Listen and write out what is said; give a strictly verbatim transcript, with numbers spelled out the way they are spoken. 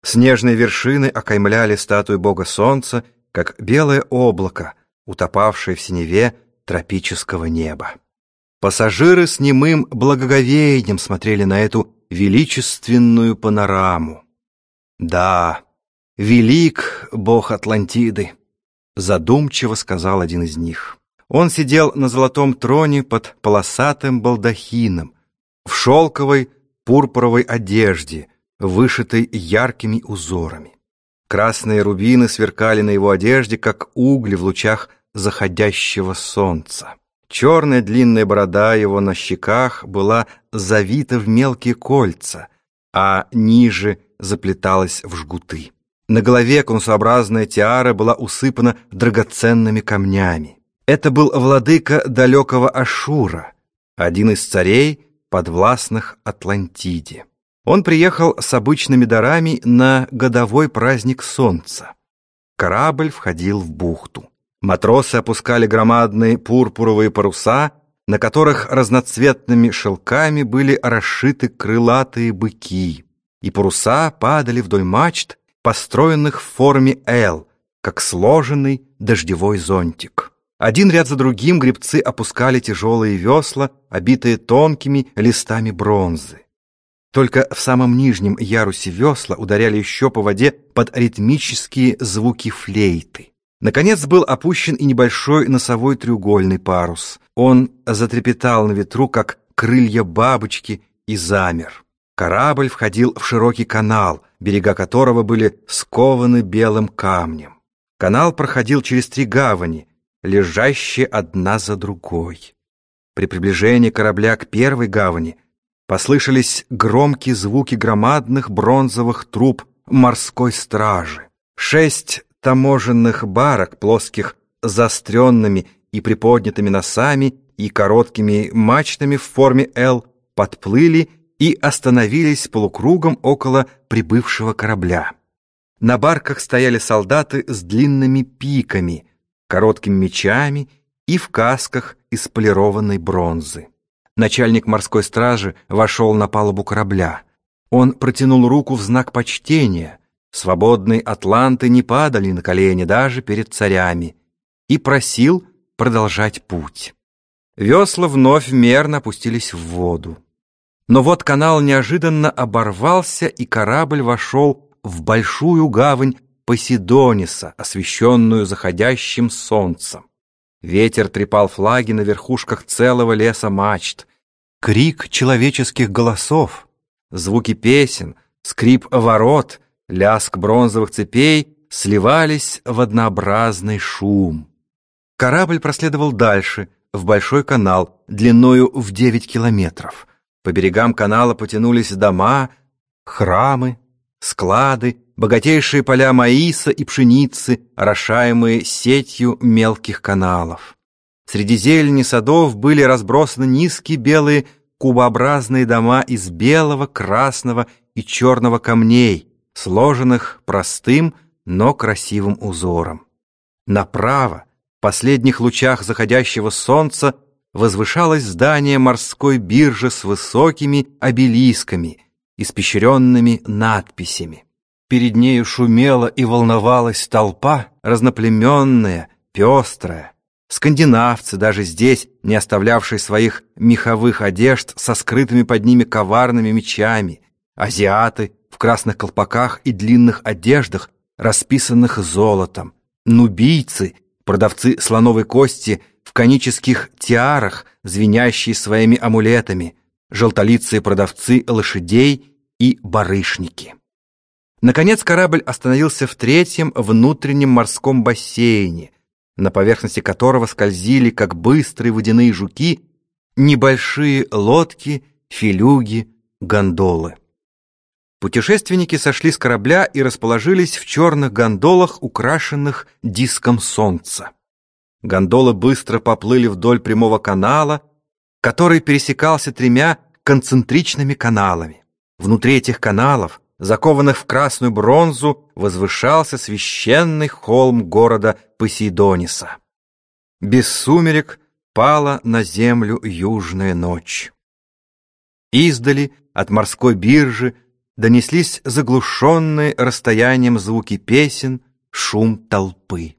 Снежные вершины окаймляли статую бога солнца, как белое облако, утопавшее в синеве тропического неба. Пассажиры с немым благоговением смотрели на эту величественную панораму. «Да, велик бог Атлантиды», — задумчиво сказал один из них. Он сидел на золотом троне под полосатым балдахином, в шелковой пурпуровой одежде, вышитой яркими узорами. Красные рубины сверкали на его одежде, как угли в лучах заходящего солнца. Черная длинная борода его на щеках была завита в мелкие кольца, а ниже заплеталась в жгуты. На голове конусообразная тиара была усыпана драгоценными камнями. Это был владыка далекого Ашура, один из царей, подвластных Атлантиде. Он приехал с обычными дарами на годовой праздник солнца. Корабль входил в бухту. Матросы опускали громадные пурпуровые паруса, на которых разноцветными шелками были расшиты крылатые быки, и паруса падали вдоль мачт, построенных в форме «Л», как сложенный дождевой зонтик. Один ряд за другим гребцы опускали тяжелые весла, обитые тонкими листами бронзы. Только в самом нижнем ярусе весла ударяли еще по воде под ритмические звуки флейты. Наконец был опущен и небольшой носовой треугольный парус. Он затрепетал на ветру, как крылья бабочки, и замер. Корабль входил в широкий канал, берега которого были скованы белым камнем. Канал проходил через три гавани, лежащие одна за другой. При приближении корабля к первой гавани послышались громкие звуки громадных бронзовых труб морской стражи. Шесть таможенных барок, плоских заостренными и приподнятыми носами и короткими мачтами в форме «Л», подплыли и остановились полукругом около прибывшего корабля. На барках стояли солдаты с длинными пиками, короткими мечами и в касках из полированной бронзы. Начальник морской стражи вошел на палубу корабля. Он протянул руку в знак почтения. Свободные атланты не падали на колени даже перед царями, и просил продолжать путь. Весла вновь мерно опустились в воду. Но вот канал неожиданно оборвался, и корабль вошел в большую гавань Посейдониса, освещенную заходящим солнцем. Ветер трепал флаги на верхушках целого леса мачт. Крик человеческих голосов, звуки песен, скрип ворот, лязг бронзовых цепей сливались в однообразный шум. Корабль проследовал дальше, в большой канал, длиною в девять километров. По берегам канала потянулись дома, храмы, склады, богатейшие поля маиса и пшеницы, орошаемые сетью мелких каналов. Среди зелени садов были разбросаны низкие белые кубообразные дома из белого, красного и черного камней, сложенных простым, но красивым узором. Направо, в последних лучах заходящего солнца, возвышалось здание морской биржи с высокими обелисками, испещренными надписями. Перед нею шумела и волновалась толпа, разноплеменная, пестрая. Скандинавцы, даже здесь не оставлявшие своих меховых одежд со скрытыми под ними коварными мечами, азиаты в красных колпаках и длинных одеждах, расписанных золотом, нубийцы, продавцы слоновой кости в конических тиарах, звенящие своими амулетами, желтолицые продавцы лошадей и барышники. Наконец корабль остановился в третьем внутреннем морском бассейне, на поверхности которого скользили, как быстрые водяные жуки, небольшие лодки, филюги, гондолы. Путешественники сошли с корабля и расположились в черных гондолах, украшенных диском солнца. Гондолы быстро поплыли вдоль прямого канала, который пересекался тремя концентричными каналами. Внутри этих каналов, закованных в красную бронзу, возвышался священный холм города Посейдониса. Без сумерек пала на землю южная ночь. Издали от морской биржи донеслись заглушенные расстоянием звуки песен, шум толпы.